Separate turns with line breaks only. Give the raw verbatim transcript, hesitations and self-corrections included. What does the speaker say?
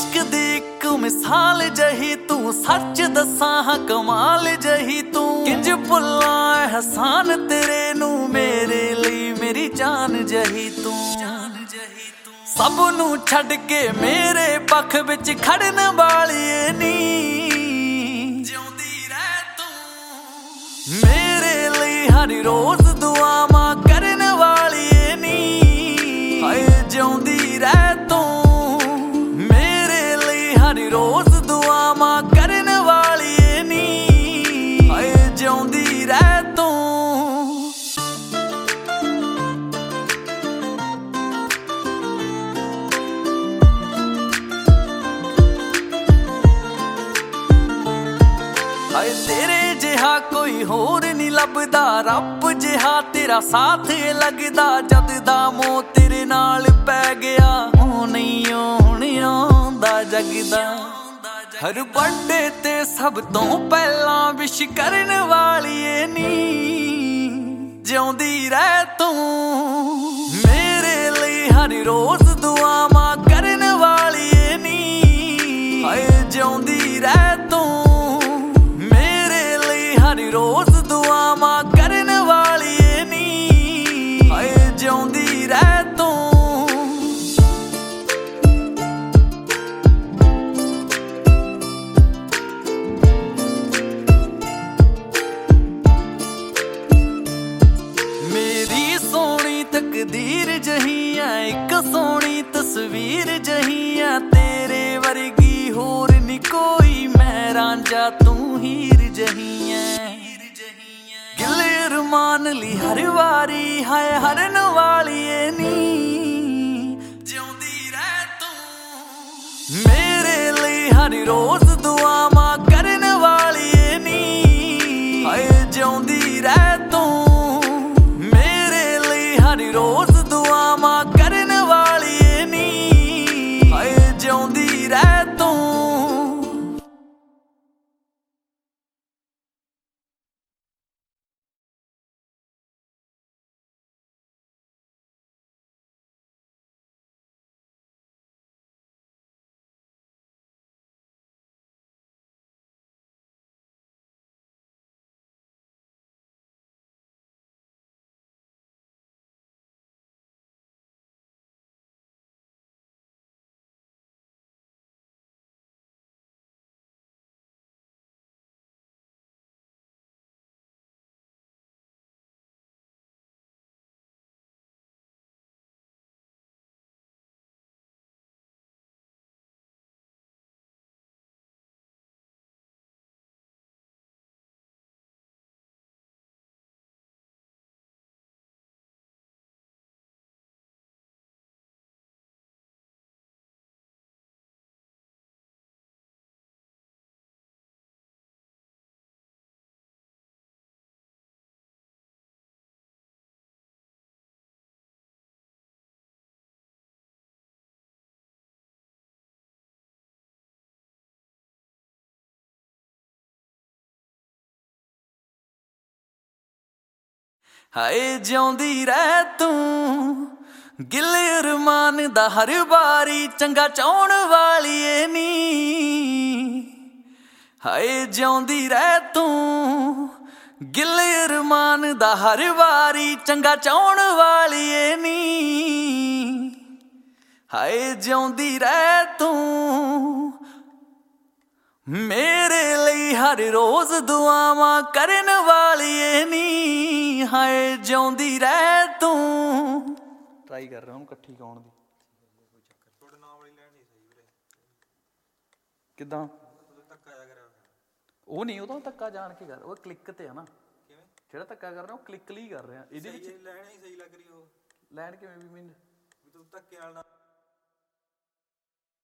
इश्क दी एक मिसाल जही तू, सच दसां हां कमाल जही तू। किंज भुल्लां एहसान तेरे नू, मेरे लई मेरी जान जही तू। सब नू छड़ के मेरे पख विच खड़न वालीए नी, जिउंदी रह तू मेरे लई हर रोज दुआवां करन वालीए नी। हाय जिउंदी रह तू मेरे लई हर रोज दुआवां करन वालीए नी। हाय जिउंदी रह तू। हाय तेरे जिहा कोई होर नी लभदा, रब जिहा तेरा साथ लगदा। जद दा मोह तेरे नाल पै गया, ओ नहीं हुण आउंदा जगदा। हर बर्थडे ते सब तो पहला विश करन वालीए नी, जिउंदी रह तू मेरे लई हर रोज दुआवां करन वालीए नी। हाय जिउंदी रह तू हर रोज दुआवां करन वालीए नी। हाय जिउंदी रह तू। मेरी सोहनी तकदीर जही है, एक सोहनी तस्वीर जही है। तेरे वर्गी होर नी कोई, मैं रांझा तू हीर जही है। गिले अरमान ली हर वारी, हाय हरन वालीए नी, जिउंदी रह तू मेरे लई हर रोज दुआवां करन वालीए नी। हाय जिउंदी रह तू मेरे लई हर रोज दुआवां करन वालीए नी। हाय जिउंदी रह तू। हाय जिउंदी रह तू गिले अरमान दा हर बारी, चंगा चाहण वालीए नी। हाय जिउंदी रह तू गिले अरमान दा हर बारी, चंगा चाहण वालीए नी। हाय जिउंदी रह तू मेरे लई हर रोज दुआवां करन वालीए नी। हाय जिउंदी रह तू। ट्राई कर रहा हूं इकट्ठी गाउण दी। ਤੁਹਾਡੇ ਨਾਮ ਵਾਲੀ ਲਾਈਨ ਨਹੀਂ ਸਹੀ ਵੀਰੇ। ਕਿਦਾਂ ਧੱਕਾ ਜਾ ਕਰਿਆ ਉਹ ਨਹੀਂ, ਉਹਦਾ ਧੱਕਾ ਜਾਣ ਕੇ ਕਰ, ਉਹ ਕਲਿੱਕ ਤੇ ਆ ਨਾ। ਕਿਵੇਂ ਜਿਹੜਾ ਧੱਕਾ ਕਰ ਰਿਹਾ ਉਹ ਕਲਿੱਕ ਲਈ ਕਰ ਰਿਹਾ। ਇਹਦੇ ਵਿੱਚ ਲਾਈਨ ਹੀ ਸਹੀ ਲੱਗ ਰਹੀ। ਉਹ ਲਾਈਨ ਕਿਵੇਂ ਵੀ ਮੈਨੂੰ ਤੂੰ ਧੱਕੇ ਨਾਲ